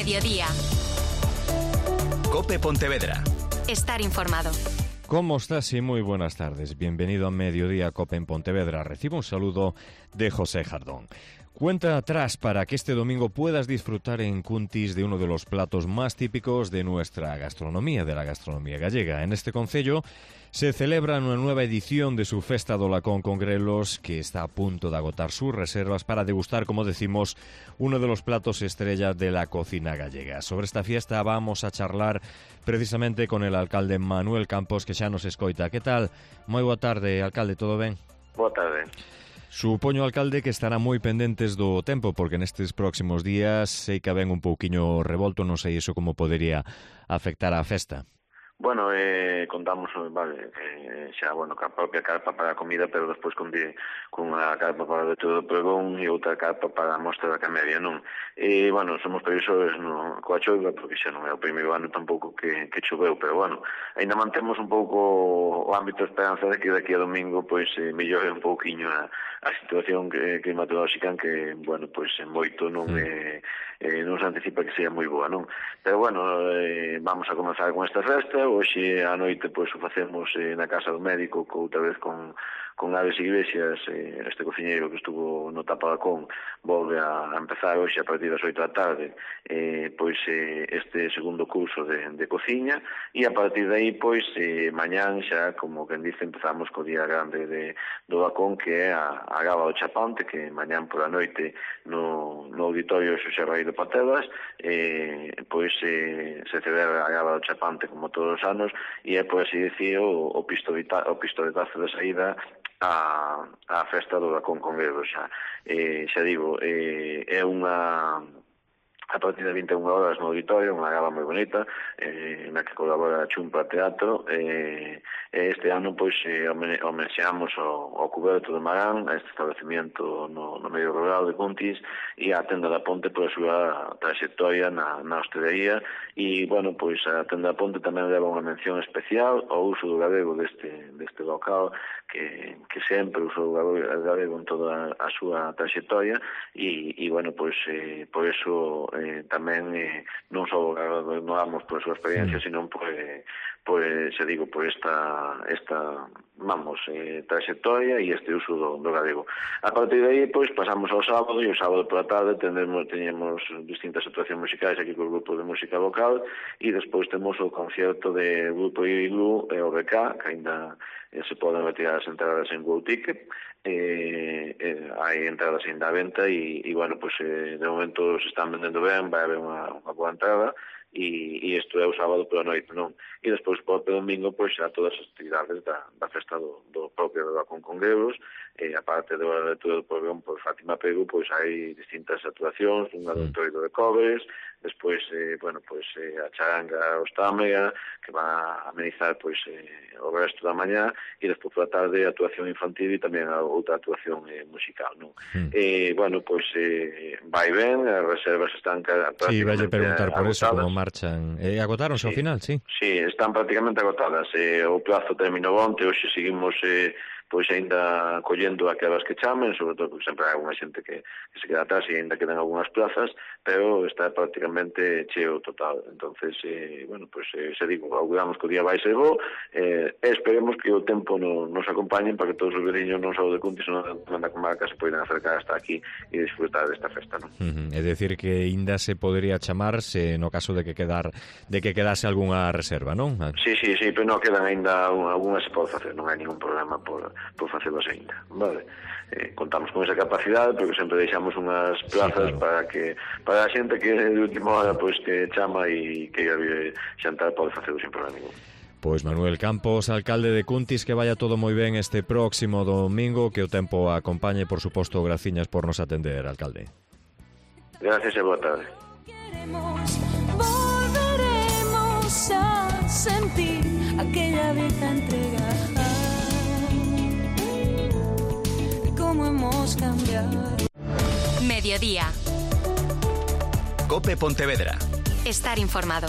Mediodía. COPE Pontevedra. Estar informado. ¿Cómo estás? Y muy buenas tardes. Bienvenido a Mediodía COPE en Pontevedra. Recibo un saludo de José Jardón. Cuenta atrás para que este domingo puedas disfrutar en Cuntis de uno de los platos más típicos de nuestra gastronomía, de la gastronomía gallega. En este concello se celebra una nueva edición de su Festa do Lacón con Grelos, que está a punto de agotar sus reservas para degustar, como decimos, uno de los platos estrellas de la cocina gallega. Sobre esta fiesta vamos a charlar precisamente con el alcalde Manuel Campos, que xa nos escoita. Que tal? Moi boa tarde, alcalde, todo ben? Boa tarde. Supoño, alcalde, que estará moi pendentes do tempo, porque nestes próximos días sei que ven un pouquiño revolto, non sei iso como podería afectar á festa. Bueno, contamos, vale, xa, bueno, ca propia carpa para a comida, pero despois con a carpa para o todo o pregón e outra carpa para a mostra da camedia, non? E, bueno, somos previsores coa choiva, porque xa non é o primeiro ano tampouco que choveu, pero, bueno, ainda mantemos un pouco o ámbito de esperanza de que daqui a domingo, pois, mellore un pouquiño a situación climatolóxica, en que, bueno, pois, moito non se anticipa que sea moi boa, non? Pero, bueno, vamos a comenzar con esta festa. Hoxe a noite pois o facemos na casa do médico, outra vez con Aves Iglesias, este cociñeiro que estuvo no Tapalacón, volve a empezar hoxe a partir das 8 da tarde pois este segundo curso de cociña, e a partir de aí pois mañán xa, como quen dice, empezamos co día grande do Lacón, que é a Gaba do Chapante, que mañán por a noite no auditorio Xosé Raído Patelas pois se celebra a Gaba do Chapante como todos os anos, e é, por así dicir, o pistoletazo de saída a festa do Lacón con Grelos. Xa digo, é unha a partir de 21 horas no auditorio, unha gala moi bonita, na que colabora Chumpa Teatro. Este ano, pois, homenaxeamos ao Cuberto de Marán, a este establecimiento no medio rural de Cuntis, e a Tenda da Ponte pola súa trayectoria na hostelería. E, bueno, pois, a Tenda da Ponte tamén leva unha mención especial ao uso do galego deste local, que sempre usou o galego en toda a súa trayectoria, e bueno, pois, por eso tamén non só ganamos por a súa experiencia, sino por xa digo, por esta trayectoria e este uso do galego. A partir de aí, pois, pasamos ao sábado, e o sábado pola tarde teñemos distintas actuacións musicais aquí co grupo de música local, e despois temos o concerto do grupo Iglú e o BK, que ainda se poden retirar as entradas en Go Ticket. Hai entradas ainda a venta, e bueno, pois de momento se están vendendo ben, vai haber unha boa entrada, e isto é o sábado pola noite, non? E despois polo domingo, pois, xa todas as actividades da festa do propio do Lacón con Grelos. A parte da lectura do programa por Fátima Pego, pois hai distintas actuacións, unha do Entroido de Cobres, despois, bueno, pois a charanga Ostámega, que va a amenizar, pois, o resto da mañá, e despois pola tarde a actuación infantil e tamén a outra actuación musical, non? Bueno, pois vai ben, as reservas están prácticamente vai preguntar por eso, como marchan. Agotáronse ao final, sí? Sí, están prácticamente agotadas. O prazo terminou onte, hoxe seguimos pois ainda collendo aquelas que chamen, sobre todo porque sempre hai alguna xente que se queda atrás e ainda quedan algunhas plazas, pero está prácticamente cheo total. Entonces, bueno, pois se digo, auguramos que o día vai ser bo, esperemos que o tempo nos acompañen para que todos os veciños non só de Cuntis, non da comarca, se poidan acercar hasta aquí e disfrutar desta festa, non? É dicir que ainda se podería chamarse no caso de que quedase algunha reserva, non? Sí, pero non quedan ainda algunhas se pode facer, non hai ningún problema por facelas ainda, vale? Contamos con esa capacidade, porque sempre deixamos unhas plazas, sí, para a xente que de última hora pois que chama e que ir xantar pode facelo sin problema ningún. Pois Manuel Campos, alcalde de Cuntis, que vaya todo moi ben este próximo domingo, que o tempo acompañe, por suposto, graciñas por nos atender, alcalde. Gracias e boa tarde. Volveremos a sentir aquella vieja entrega. Cómo hemos cambiado. Mediodía. COPE Pontevedra. Estar informado.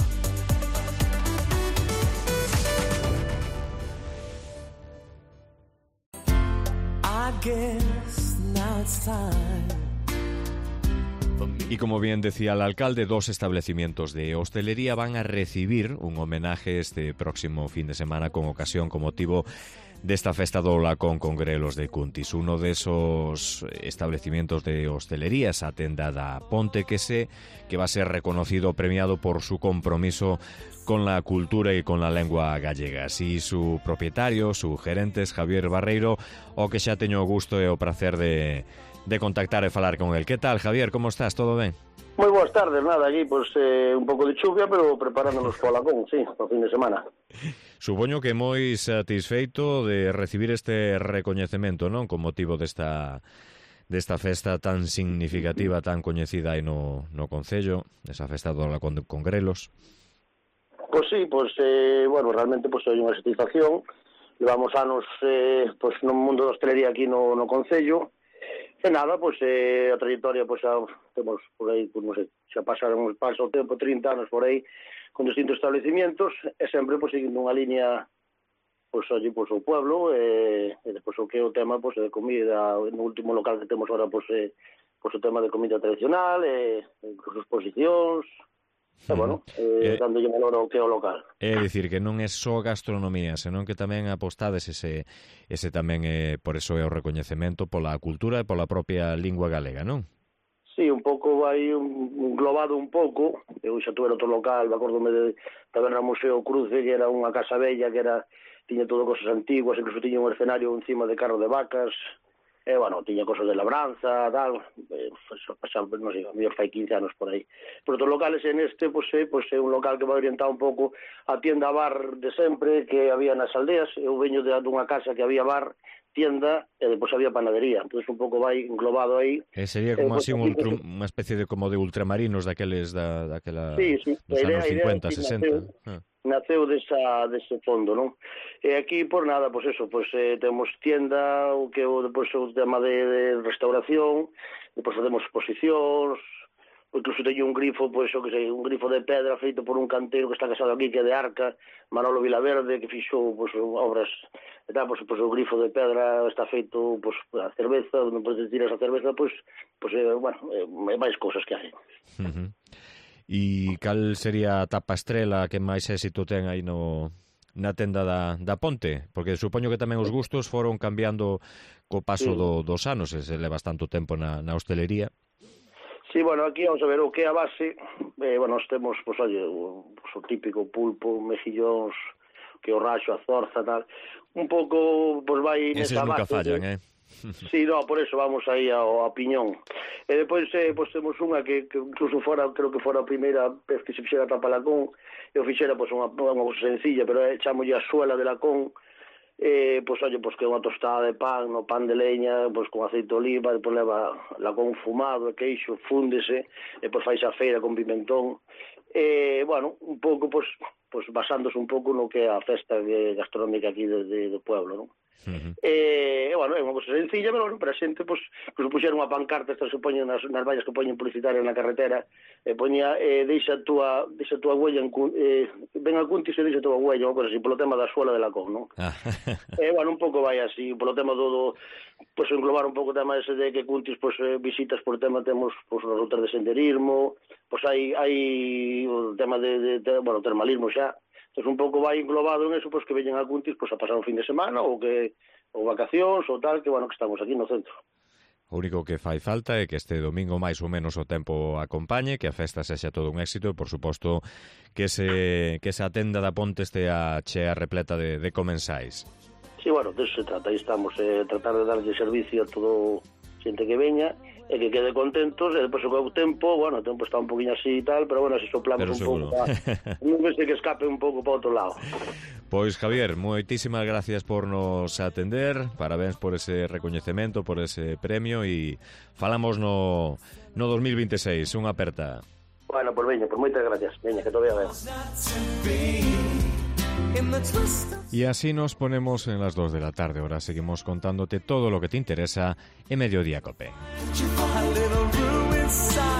I guess now it's time for me Y como bien decía el alcalde, 2 establecimientos de hostelería van a recibir un homenaje este próximo fin de semana con ocasión, con motivo de esta festa do Lacón con Grelos de Cuntis. Uno de esos establecimientos de hostelería, esa tenda da Ponte Quesé, que va a ser reconocido, premiado por su compromiso con la cultura y con la lengua gallega. Así su propietario, su gerente, es Javier Barreiro, o que xa teño o gusto e o prazer de contactar e falar con el. ¿Qué tal, Javier? ¿Cómo estás? ¿Todo ben? Moi boas tardes, nada, aquí pues un pouco de chuvia, pero preparándonos para o Lacón, sí, para o fin de semana. Supoño que moi satisfeito de recibir este recoñecemento, non? Con motivo desta festa tan significativa, tan coñecida aí no Concello, esa festa do Lacón con Grelos. Pois sí, bueno, realmente pues hai unha satisfacción. Levamos anos no mundo da hostelería aquí no Concello. E nada, a trayectoria, xa temos por aí, non sei, xa pasa o tempo, 30 anos por aí, con distintos establecimientos, e sempre, seguindo unha línea, o pueblo, e depois o que é o tema, de comida, no último local que temos agora, o tema de comida tradicional, incluso exposicións, bueno, dándolle valor ao que é o local. É dicir, que non é só gastronomía, senón que tamén apostades ese tamén, por eso é o recoñecemento pola cultura e pola propia lingua galega, non? Sí, un pouco vai englobado un pouco. Eu xa tuve outro local, acórdome de Taberna Museo Cruce, que era unha casa bella, que tiña todo cosas antiguas, incluso tiña un escenario encima de carro de vacas. Bueno, tiña cosas de labranza, tal, pasaba, non sei, a mellor fai 15 anos por aí. Por outros locales, en este, é un local que vai orientar un pouco a tienda bar de sempre que había nas aldeas. Eu veño dunha casa que había bar, tienda, e depois había panadería. Entón, un pouco vai englobado aí. Sería como así unha especie de como de ultramarinos daqueles daquela sí, dos anos 50, 60. Naceu dese fondo, non? E aquí, por nada, temos tienda, o que depois o tema de restauración, depois facemos exposicións, incluso teño un grifo, un grifo de pedra feito por un canteiro que está casado aquí, que é de Arca, Manolo Vilaverde, que fixo obras, e tal, o grifo de pedra está feito, a cerveza, non podes tirar esa cerveza, máis cousas que hai. E cal sería a tapa estrela que máis éxito ten aí na tenda da Ponte? Porque supoño que tamén os gustos foron cambiando co paso dos anos, se levas tanto tempo na hostelería. Sí, bueno, aquí vamos a ver o que é a base. Nos temos, o típico pulpo, mejillóns, que o raxo, a zorza, tal. Un pouco, vai nesa base. Eses nunca fallan, Sí, por eso vamos aí ao piñón. E depois temos unha que incluso creo que fora a primeira vez que se fixera tapa Lacón, eu fixera unha cousa sencilla, pero chamolle a suela de Lacón, que é unha tostada de pan, no pan de leña, con aceite de oliva, depois leva Lacón fumado e queixo, fúndese, e depois faixe a feira con pimentón. Un pouco, basándose un pouco no que é a festa gastronómica aquí do pueblo, non? É unha cosa sencilla, pero para a xente, puxeron unha pancarta, estas se poñen nas vallas que poñen publicitarias na carretera, poñía, deixa a túa huella, ven a Cuntis e deixa a túa huella, unha cosa así, polo tema da suela de Lacón, non? Un pouco vai así, polo tema englobar un pouco o tema ese de que Cuntis, visitas por tema, temos as rutas de senderismo, hai o tema de termalismo xa. Entón, un pouco vai englobado en eso, que veñen a Cuntis a pasar un fin de semana ou vacacións ou tal, que estamos aquí no centro. O único que fai falta é que este domingo máis ou menos o tempo acompañe, que a festa sexa todo un éxito e, por suposto, que esa tenda da Ponte estea chea repleta de comensais. Sí, de eso se trata. Aí estamos, tratar de darlle servicio a todo xente que veña e que quede contentos, e depois o tempo está un poquinho así e tal, pero se soplamos un pouco, non vese que escape un pouco para outro lado. Pois, Javier, moitísimas gracias por nos atender, parabéns por ese recoñecemento, por ese premio, e falamos no 2026, unha aperta. Pois veña, moitas gracias, veña, que todavía veo. Y así nos ponemos en las 2 de la tarde. Ahora seguimos contándote todo lo que te interesa en Mediodía Cope.